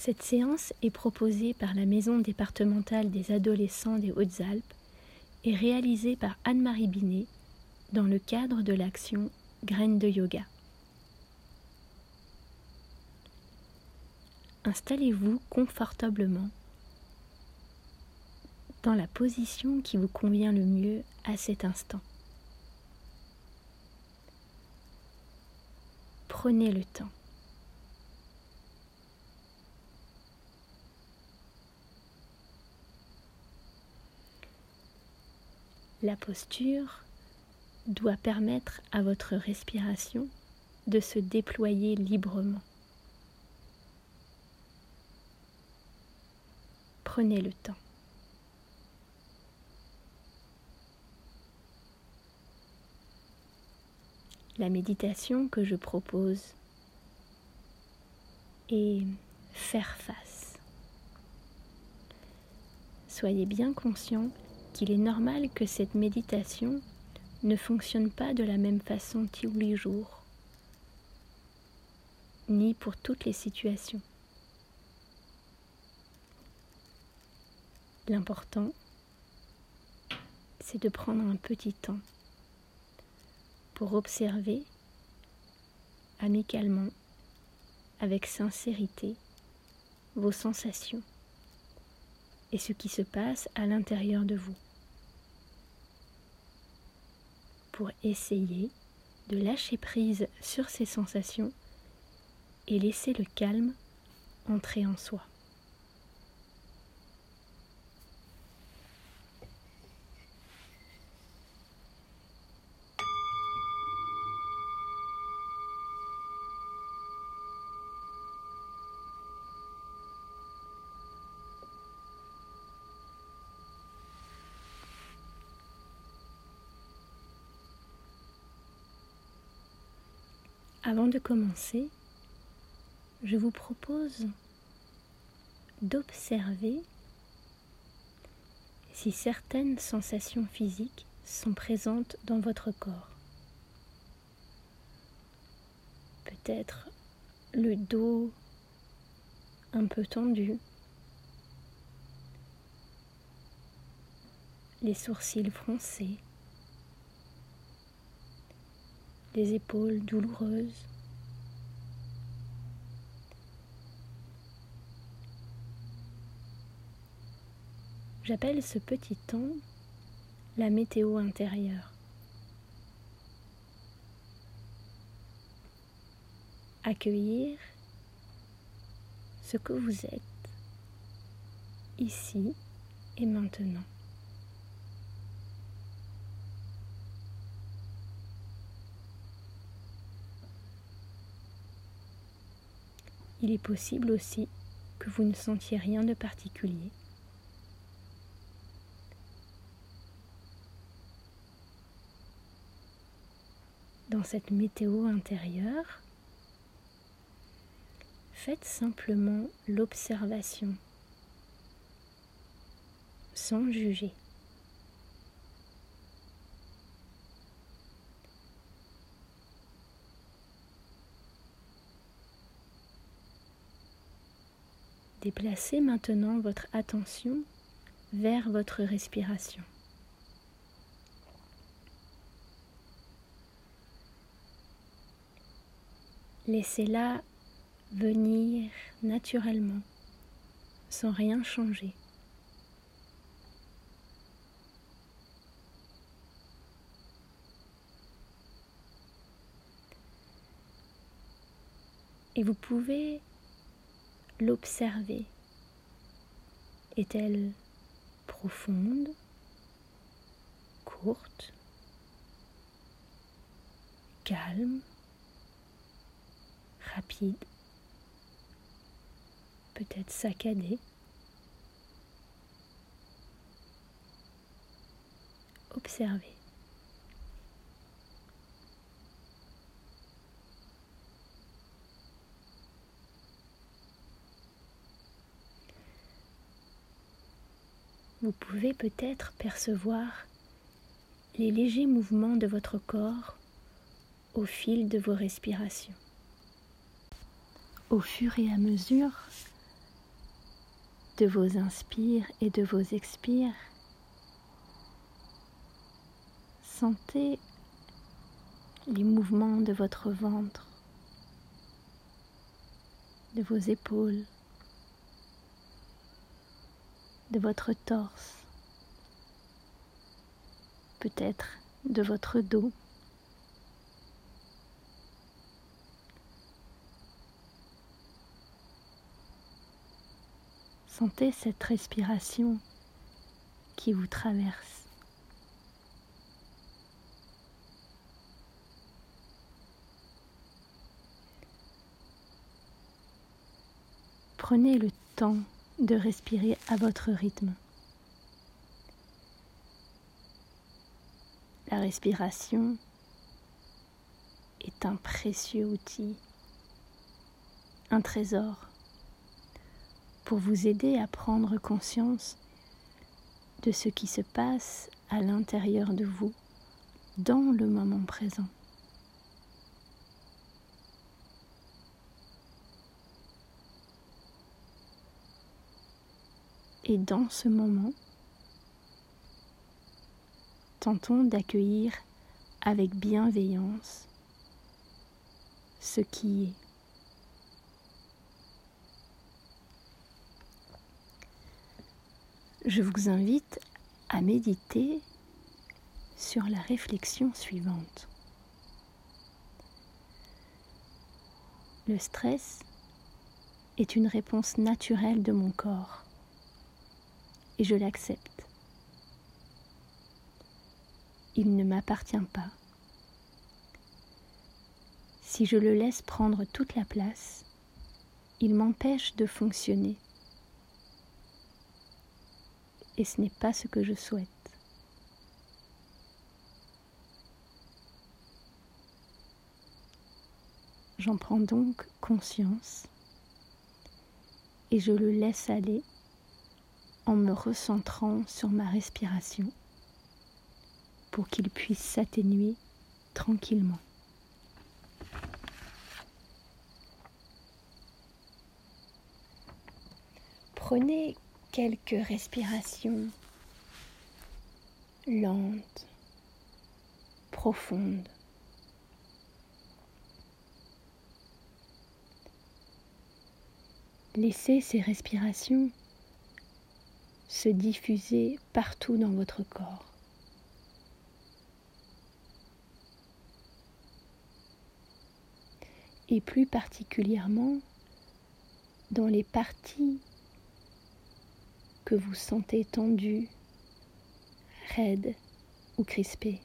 Cette séance est proposée par la Maison départementale des adolescents des Hautes-Alpes et réalisée par Anne-Marie Binet dans le cadre de l'action Graines de Yoga. Installez-vous confortablement dans la position qui vous convient le mieux à cet instant. Prenez le temps. La posture doit permettre à votre respiration de se déployer librement. Prenez le temps. La méditation que je propose est faire face. Soyez bien conscient qu'il est normal que cette méditation ne fonctionne pas de la même façon tous les jours, ni pour toutes les situations. L'important, c'est de prendre un petit temps pour observer amicalement, avec sincérité, vos sensations et ce qui se passe à l'intérieur de vous, pour essayer de lâcher prise sur ces sensations et laisser le calme entrer en soi. Avant de commencer, je vous propose d'observer si certaines sensations physiques sont présentes dans votre corps. Peut-être le dos un peu tendu, les sourcils froncés, les épaules douloureuses. J'appelle ce petit temps la météo intérieure. Accueillir ce que vous êtes ici et maintenant. Il est possible aussi que vous ne sentiez rien de particulier. Dans cette météo intérieure, faites simplement l'observation, sans juger. Déplacez maintenant votre attention vers votre respiration. Laissez-la venir naturellement, sans rien changer. Et vous pouvez l'observer. Est-elle profonde, courte, calme, rapide, peut-être saccadée? Observez. Vous pouvez peut-être percevoir les légers mouvements de votre corps au fil de vos respirations. Au fur et à mesure de vos inspires et de vos expires. Sentez les mouvements de votre ventre, de vos épaules, de votre torse, peut-être de votre dos. Sentez cette respiration qui vous traverse. Prenez le temps de respirer à votre rythme. La respiration est un précieux outil, un trésor pour vous aider à prendre conscience de ce qui se passe à l'intérieur de vous dans le moment présent. Et dans ce moment, tentons d'accueillir avec bienveillance ce qui est. Je vous invite à méditer sur la réflexion suivante. Le stress est une réponse naturelle de mon corps et je l'accepte. Il ne m'appartient pas. Si je le laisse prendre toute la place, il m'empêche de fonctionner. Et ce n'est pas ce que je souhaite. J'en prends donc conscience et je le laisse aller en me recentrant sur ma respiration pour qu'il puisse s'atténuer tranquillement. Prenez quelques respirations lentes, profondes. Laissez ces respirations se diffuser partout dans votre corps. Et plus particulièrement dans les parties que vous sentez tendues, raides ou crispées.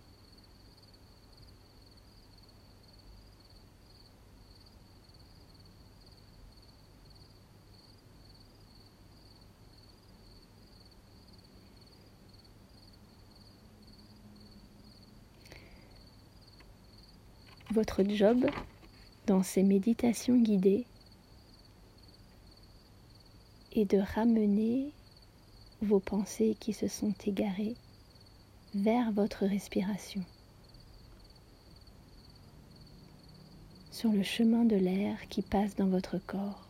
Votre job dans ces méditations guidées est de ramener vos pensées qui se sont égarées vers votre respiration, sur le chemin de l'air qui passe dans votre corps.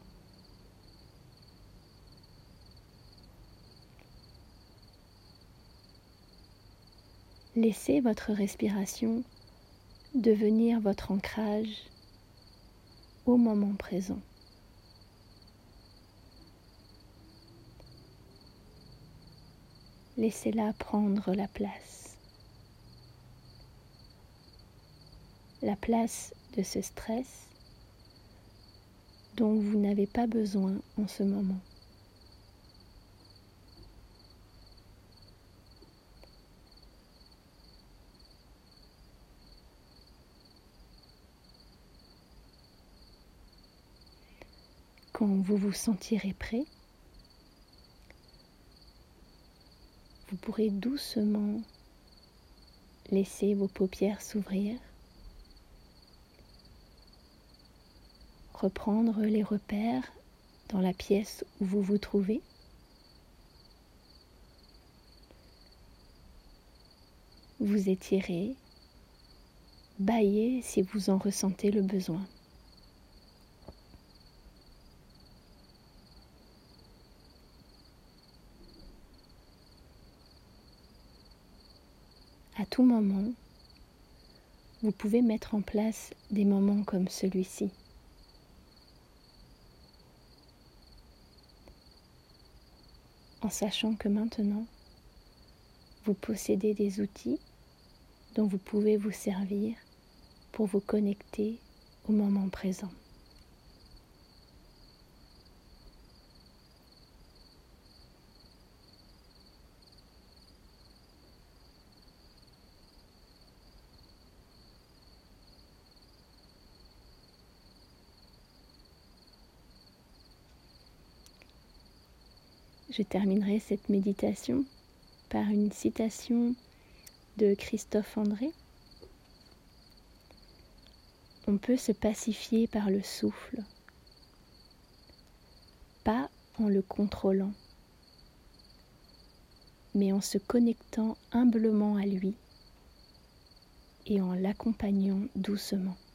Laissez votre respiration devenir votre ancrage au moment présent. Laissez-la prendre la place de ce stress dont vous n'avez pas besoin en ce moment. Quand vous vous sentirez prêt, vous pourrez doucement laisser vos paupières s'ouvrir, reprendre les repères dans la pièce où vous vous trouvez, vous étirer, bâiller si vous en ressentez le besoin. à tout moment, vous pouvez mettre en place des moments comme celui-ci. En sachant que maintenant, vous possédez des outils dont vous pouvez vous servir pour vous connecter au moment présent. Je terminerai cette méditation par une citation de Christophe André. On peut se pacifier par le souffle, pas en le contrôlant, mais en se connectant humblement à lui et en l'accompagnant doucement.